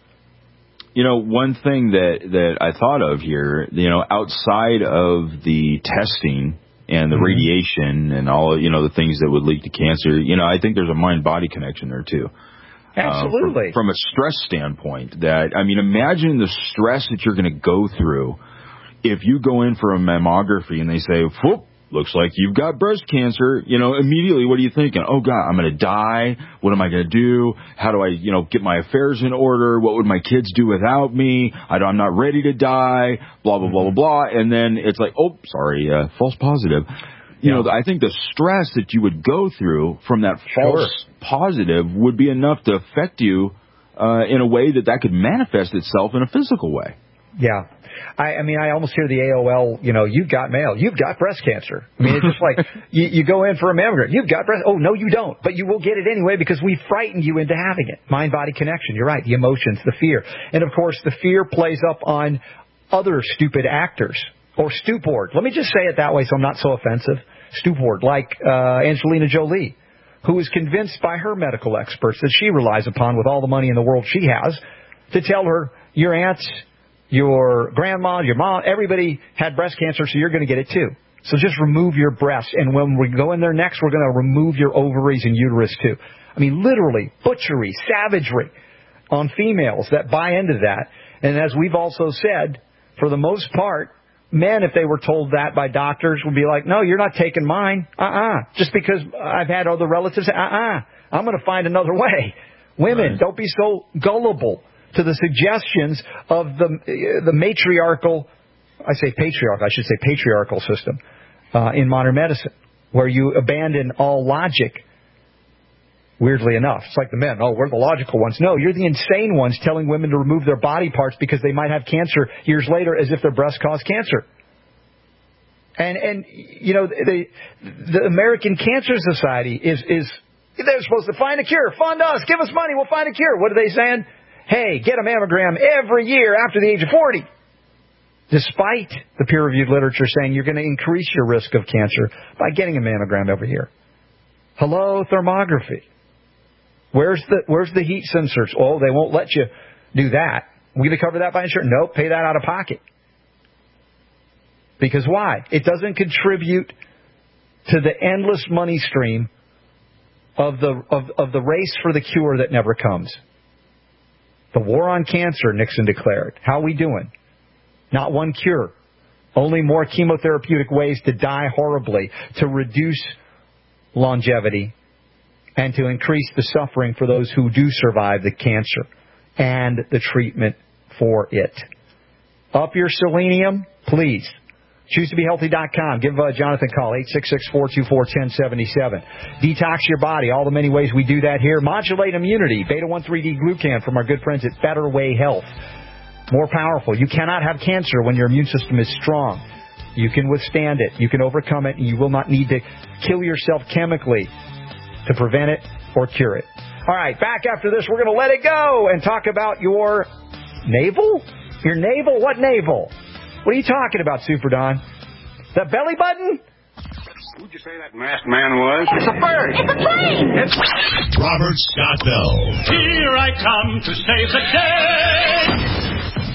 You know, one thing that I thought of here, outside of the testing and the radiation and all, the things that would lead to cancer, I think there's a mind-body connection there, too. Absolutely. From a stress standpoint, imagine the stress that you're going to go through if you go in for a mammography and they say, whoop, looks like you've got breast cancer. Immediately, what are you thinking? Oh, God, I'm going to die. What am I going to do? How do I, get my affairs in order? What would my kids do without me? I'm not ready to die, blah, blah, blah, blah, blah. And then it's like, oh, sorry, false positive. I think the stress that you would go through from that false positive would be enough to affect you in a way that could manifest itself in a physical way. Yeah. I almost hear the AOL, you've got mail. You've got breast cancer. It's just like you go in for a mammogram. You've got breast. Oh, no, you don't. But you will get it anyway because we frightened you into having it. Mind-body connection. You're right. The emotions, the fear. And, of course, the fear plays up on other stupid actors. Or stupid. Let me just say it that way so I'm not so offensive. Stupid, like Angelina Jolie, who is convinced by her medical experts that she relies upon with all the money in the world she has to tell her your aunts, your grandma, your mom, everybody had breast cancer, so you're going to get it too. So just remove your breasts. And when we go in there next, we're going to remove your ovaries and uterus too. Literally, butchery, savagery on females that buy into that. And as we've also said, for the most part, men, if they were told that by doctors, would be like, no, you're not taking mine. Just because I've had other relatives, I'm going to find another way. Women, Don't be so gullible to the suggestions of the matriarchal I should say patriarchal system in modern medicine, where you abandon all logic. Weirdly enough, it's like the men. Oh, we're the logical ones. No, you're the insane ones telling women to remove their body parts because they might have cancer years later, as if their breasts cause cancer. And you know, the American Cancer Society is they're supposed to find a cure. Fund us. Give us money. We'll find a cure. What are they saying? Hey, get a mammogram every year after the age of 40. Despite the peer-reviewed literature saying you're going to increase your risk of cancer by getting a mammogram every year. Hello, thermography. Where's the heat sensors? Oh, they won't let you do that. We're going to cover that by insurance. Nope, pay that out of pocket. Because why? It doesn't contribute to the endless money stream of the race for the cure that never comes. The war on cancer, Nixon declared. How are we doing? Not one cure. Only more chemotherapeutic ways to die horribly, to reduce longevity, and to increase the suffering for those who do survive the cancer and the treatment for it. Up your selenium, please. ChooseToBeHealthy.com. Give Jonathan a call, 866-424-1077. Detox your body, all the many ways we do that here. Modulate immunity, beta-1,3-D-glucan from our good friends at Better Way Health. More powerful. You cannot have cancer when your immune system is strong. You can withstand it. You can overcome it, and you will not need to kill yourself chemically to prevent it or cure it. All right, back after this, we're going to let it go and talk about your navel? Your navel? What navel? What are you talking about, Super Don? The belly button? Who'd you say that masked man was? It's a bird. It's a plane. It's Robert Scott Bell. Here I come to save the day.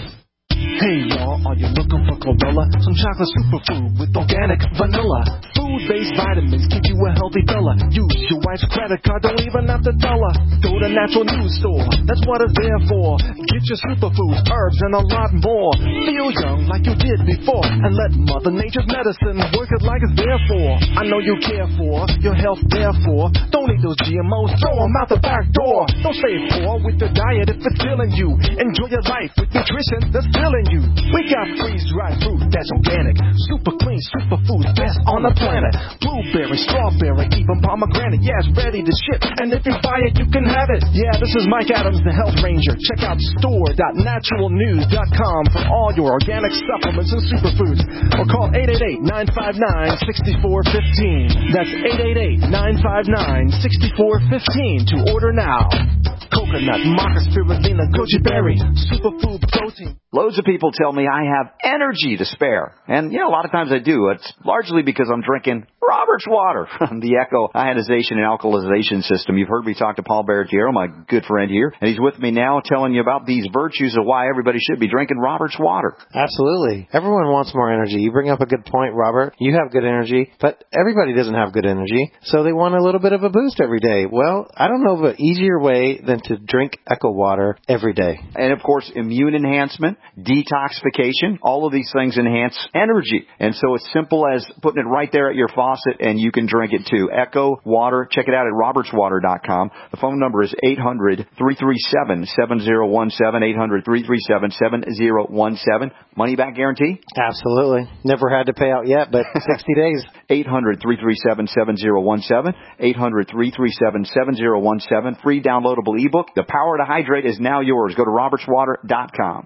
Hey y'all, are you looking for chlorella? Some chocolate superfood with organic vanilla. Food-based vitamins keep you a healthy fella. Use your wife's credit card, don't even have to tell her. Go to Natural News Store, that's what it's there for. Get your superfoods, herbs, and a lot more. Feel young like you did before, and let Mother Nature's medicine work it like it's there for. I know you care for your health, therefore. Don't eat those GMOs, throw them out the back door. Don't stay poor with the diet if it's killing you. Enjoy your life with nutrition that's filling you. We got freeze-dried fruit that's organic, super clean, super food, best on the planet. Blueberry, strawberry, even pomegranate. Yeah, it's ready to ship, and if you buy it, you can have it. Yeah, this is Mike Adams, the Health Ranger. Check out store.naturalnews.com for all your organic supplements and superfoods. Or call 888-959-6415. That's 888-959-6415 to order now. Coconut, maca, spirulina, goji berry, superfood protein. Loads of people tell me I have energy to spare. And, a lot of times I do. It's largely because I'm drinking Robert's water from the Echo ionization and alkalization system. You've heard me talk to Paul Barretiero, my good friend here, and he's with me now telling you about these virtues of why everybody should be drinking Robert's water. Absolutely. Everyone wants more energy. You bring up a good point, Robert. You have good energy, but everybody doesn't have good energy, so they want a little bit of a boost every day. Well, I don't know of an easier way than to drink Echo water every day. And, of course, immune enhancement, detoxification, all of these things enhance energy. And so it's simple as putting it right there at your faucet, and you can drink it too. Echo Water. Check it out at robertswater.com. The phone number is 800-337-7017, 800-337-7017. Money back guarantee? Absolutely. Never had to pay out yet, but 60 days. 800-337-7017, 800-337-7017. Free downloadable ebook. The Power to Hydrate is now yours. Go to robertswater.com.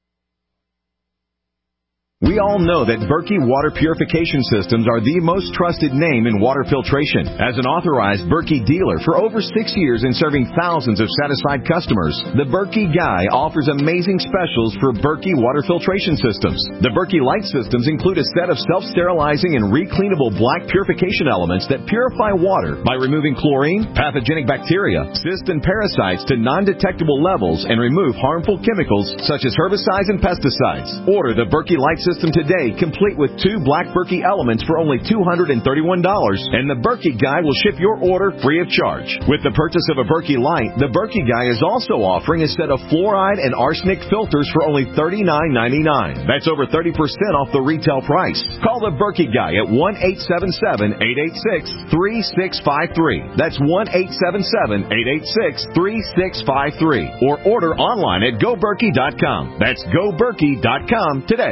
We all know that Berkey Water Purification Systems are the most trusted name in water filtration. As an authorized Berkey dealer for over 6 years and serving thousands of satisfied customers, the Berkey Guy offers amazing specials for Berkey Water Filtration Systems. The Berkey Light Systems include a set of self-sterilizing and recleanable black purification elements that purify water by removing chlorine, pathogenic bacteria, cysts, and parasites to non-detectable levels and remove harmful chemicals such as herbicides and pesticides. Order the Berkey Light System today, complete with 2 black Berkey elements for only $231, and the Berkey Guy will ship your order free of charge. With the purchase of a Berkey Light, the Berkey Guy is also offering a set of fluoride and arsenic filters for only $39.99. That's over 30% off the retail price. Call the Berkey Guy at 1-877-886-3653. That's 1-877-886-3653. Or order online at GoBerkey.com. That's GoBerkey.com today.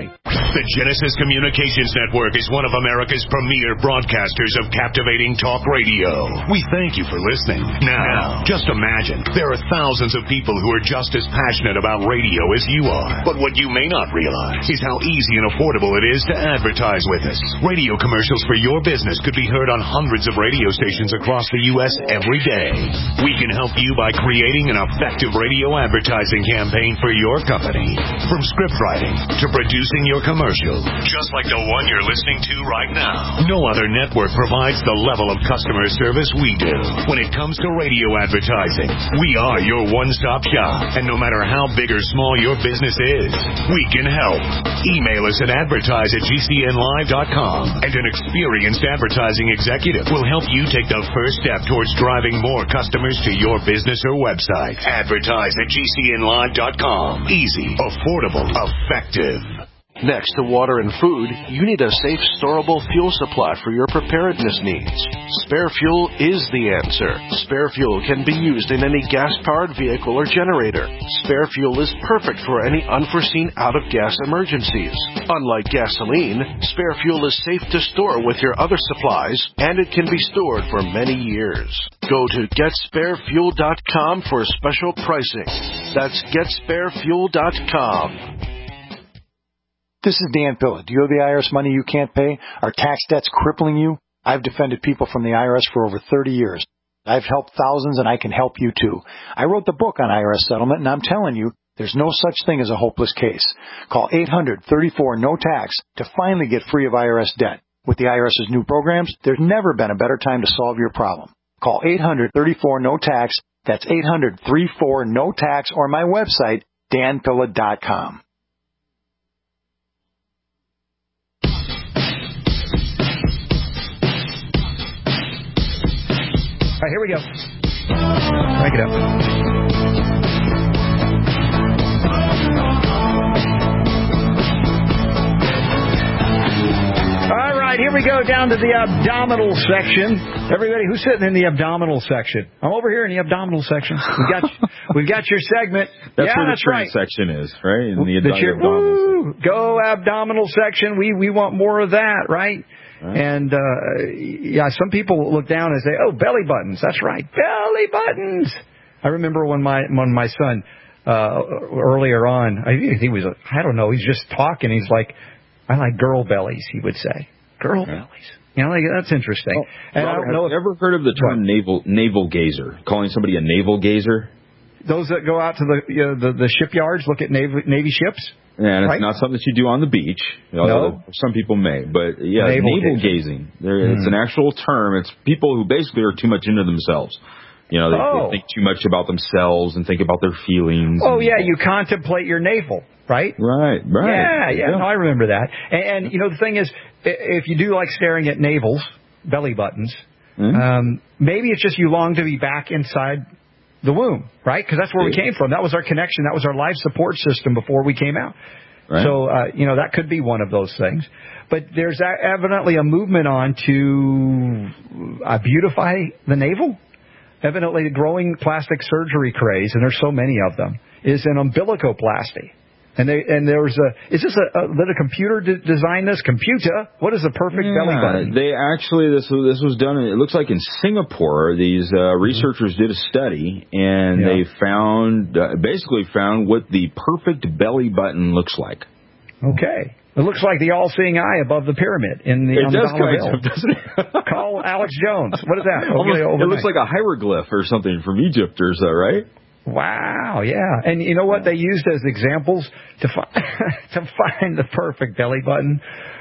The Genesis Communications Network is one of America's premier broadcasters of captivating talk radio. We thank you for listening. Now, just imagine, there are thousands of people who are just as passionate about radio as you are. But what you may not realize is how easy and affordable it is to advertise with us. Radio commercials for your business could be heard on hundreds of radio stations across the U.S. every day. We can help you by creating an effective radio advertising campaign for your company. From script writing to producing your commercial, just like the one you're listening to right now. No other network provides the level of customer service we do. When it comes to radio advertising, we are your one-stop shop. And no matter how big or small your business is, we can help. Email us at advertise@gcnlive.com, and an experienced advertising executive will help you take the first step towards driving more customers to your business or website. Advertise@gcnlive.com. Easy, affordable, effective. Next to water and food, you need a safe, storable fuel supply for your preparedness needs. Spare Fuel is the answer. Spare Fuel can be used in any gas-powered vehicle or generator. Spare Fuel is perfect for any unforeseen out-of-gas emergencies. Unlike gasoline, Spare Fuel is safe to store with your other supplies, and it can be stored for many years. Go to GetSpareFuel.com for special pricing. That's GetSpareFuel.com. This is Dan Pilla. Do you owe the IRS money you can't pay? Are tax debts crippling you? I've defended people from the IRS for over 30 years. I've helped thousands, and I can help you too. I wrote the book on IRS settlement, and I'm telling you, there's no such thing as a hopeless case. Call 800-34-NO-TAX to finally get free of IRS debt. With the IRS's new programs, there's never been a better time to solve your problem. Call 800-34-NO-TAX. That's 800-34-NO-TAX, or my website, danpilla.com. All right, here we go. Crank it up. All right, here we go down to the abdominal section. Everybody, who's sitting in the abdominal section? I'm over here in the abdominal section. We've got your segment. That's yeah, where that's the right. section is, right? In the abdominal section. Go abdominal section. We want more of that, right? And, some people look down and say, oh, belly buttons. That's right. Belly buttons. I remember when my son, earlier on, he was, I don't know, he's just talking. He's like, I like girl bellies, he would say. Girl bellies. You know, that's interesting. Oh, and Robert, have you ever heard of the term navel gazer? Calling somebody a navel gazer? Those that go out to the shipyards, look at Navy ships? Yeah, and it's not something that you do on the beach. No. Some people may. But, navel gazing. It's an actual term. It's people who basically are too much into themselves. You know, they think too much about themselves and think about their feelings. Oh, yeah, you contemplate your navel, right? Right. Yeah, no, I remember that. And the thing is, if you do like staring at navels, belly buttons, maybe it's just you long to be back inside the womb, right? Because that's where we came from. That was our connection. That was our life support system before we came out. Right. So, that could be one of those things. But there's evidently a movement on to beautify the navel. Evidently, the growing plastic surgery craze, and there's so many of them, is an umbilicoplasty. And there's is this did a computer design this? Computer? What is a perfect belly button? They actually, this was done, it looks like in Singapore, these researchers did a study, and they basically found what the perfect belly button looks like. Okay. It looks like the all-seeing eye above the pyramid on the dollar bill. Doesn't it? Call Alex Jones. What is that? It looks like a hieroglyph or something from Egypt or so, right? Wow, yeah. And you know what they used as examples to find the perfect belly button?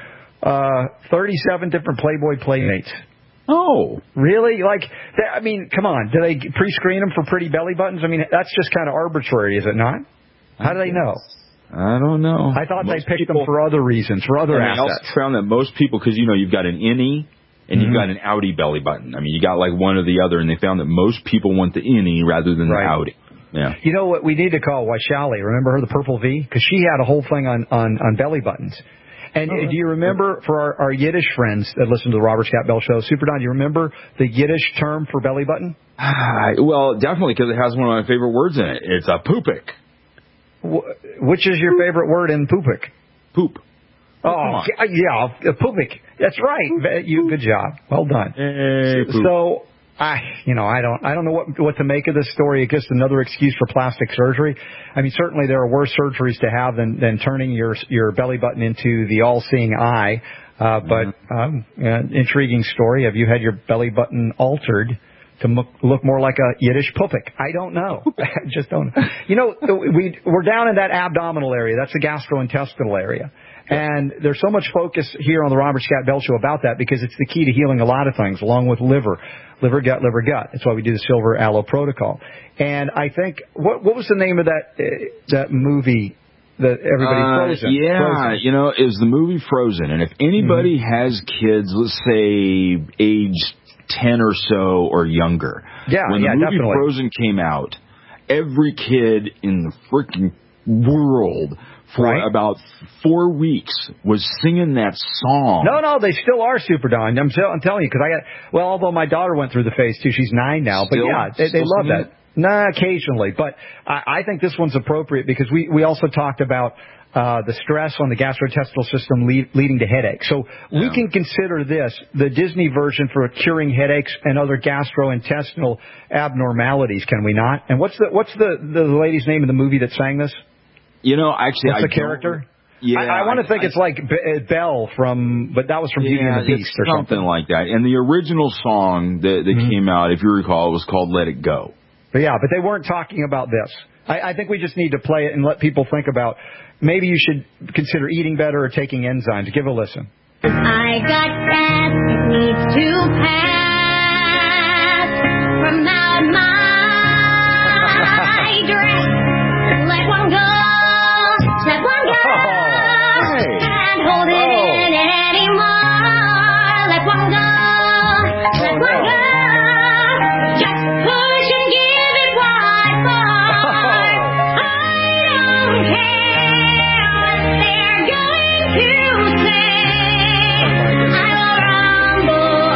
37 different Playboy playmates. Oh. Really? Come on. Do they pre-screen them for pretty belly buttons? I mean, that's just kind of arbitrary, is it not? How do they know? I don't know. I thought they picked them for other reasons, for other assets. I also found that most people, because, you've got an innie and you've got an outie belly button. I mean, you got like one or the other, and they found that most people want the innie rather than the outie. Yeah. You know what? We need to call Waishali. Remember her, the Purple V? Because she had a whole thing on belly buttons. And do you remember, for our Yiddish friends that listen to the Robert Scott Bell Show, Super Don, do you remember the Yiddish term for belly button? Well, definitely, because it has one of my favorite words in it. It's a poopik. Which is your favorite word in poopik? Poop. Oh, yeah, Pupik. That's right. Good job. Well done. Hey, so, I don't know what to make of this story. It's just another excuse for plastic surgery. I mean, certainly there are worse surgeries to have than turning your belly button into the all-seeing eye. But intriguing story. Have you had your belly button altered to look more like a Yiddish pupik? I don't know. I just don't know. You know, we're down in that abdominal area. That's the gastrointestinal area. And there's so much focus here on the Robert Scott Bell Show about that because it's the key to healing a lot of things, along with liver, gut. That's why we do the Silver Aloe Protocol. And I think, what was the name of that movie that everybody Frozen? Yeah, Frozen. You know, it was the movie Frozen. And if anybody has kids, let's say age 10 or so or younger, when the movie definitely. Frozen came out, every kid in the freaking world for about 4 weeks was singing that song. No, they still are, Super Don. I'm telling you, because although my daughter went through the phase too, she's 9 now, but they love that. Nah, occasionally, but I think this one's appropriate because we also talked about the stress on the gastrointestinal system leading to headaches. So we can consider this the Disney version for curing headaches and other gastrointestinal abnormalities, can we not? And what's the lady's name in the movie that sang this? You know, actually, what's the character? Yeah, I want to think it's like Belle but that was from Beauty and the Beast or something like that. And the original song that came out, if you recall, was called "Let It Go." But they weren't talking about this. I think we just need to play it and let people think about maybe you should consider eating better or taking enzymes. Give a listen. I got gas, it needs to pass from out my dress. Let one go, let one go, can't hold it in anymore. Let one go, let one go, just push and give it wide more. I don't care what they're going to say, I will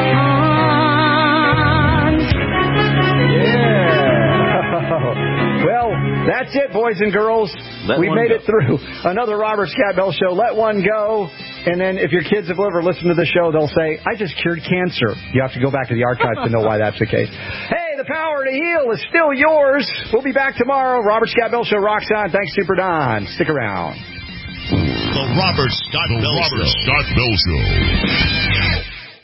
rumble on. Well, that's it, boys and girls. We made it through another Robert Scott Bell Show. Let one go. And then if your kids have ever listened to the show, they'll say, I just cured cancer. You have to go back to the archives to know why that's the case. Hey, the power to heal is still yours. We'll be back tomorrow. Robert Scott Bell Show rocks on. Thanks, Super Don. Stick around. The Robert Scott Bell Show.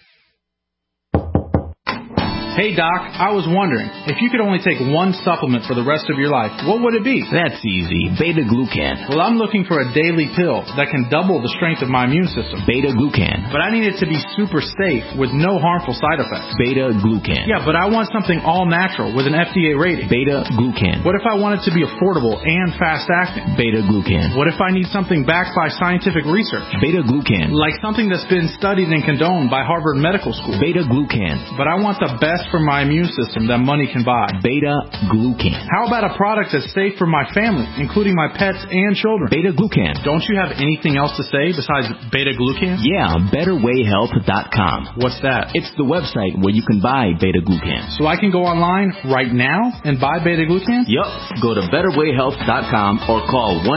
Hey, Doc, I was wondering, if you could only take one supplement for the rest of your life, what would it be? That's easy. Beta-glucan. Well, I'm looking for a daily pill that can double the strength of my immune system. Beta-glucan. But I need it to be super safe with no harmful side effects. Beta-glucan. Yeah, but I want something all-natural with an FDA rating. Beta-glucan. What if I want it to be affordable and fast-acting? Beta-glucan. What if I need something backed by scientific research? Beta-glucan. Like something that's been studied and condoned by Harvard Medical School. Beta-glucan. But I want the best for my immune system that money can buy. Beta-glucan. How about a product that's safe for my family, including my pets and children? Beta-glucan. Don't you have anything else to say besides beta-glucan? Yeah, betterwayhealth.com. What's that? It's the website where you can buy beta-glucan. So I can go online right now and buy beta-glucan? Yup. Go to betterwayhealth.com or call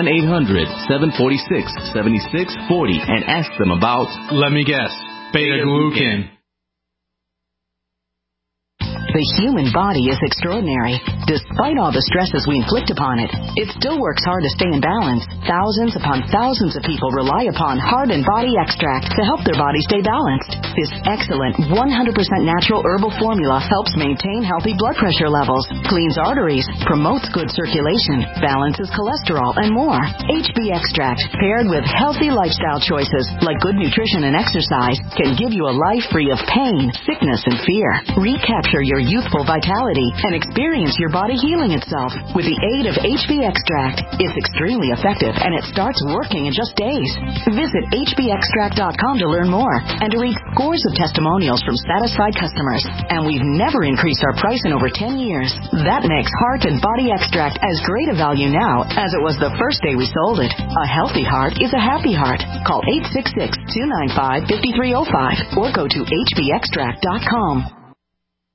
1-800-746-7640 and ask them about... Let me guess. Beta-glucan. The human body is extraordinary. Despite all the stresses we inflict upon it, it still works hard to stay in balance. Thousands upon thousands of people rely upon Heart and Body Extract to help their body stay balanced. This excellent 100% natural herbal formula helps maintain healthy blood pressure levels, cleans arteries, promotes good circulation, balances cholesterol, and more. HB Extract, paired with healthy lifestyle choices like good nutrition and exercise, can give you a life free of pain, sickness, and fear. Recapture your youthful vitality and experience your body healing itself with the aid of HB Extract. It's extremely effective and it starts working in just days. Visit hbextract.com to learn more and to read scores of testimonials from satisfied customers. And we've never increased our price in over 10 years. That makes Heart and Body Extract as great a value now as it was the first day we sold it. A healthy heart is a happy heart. Call 866-295-5305 or go to hbextract.com.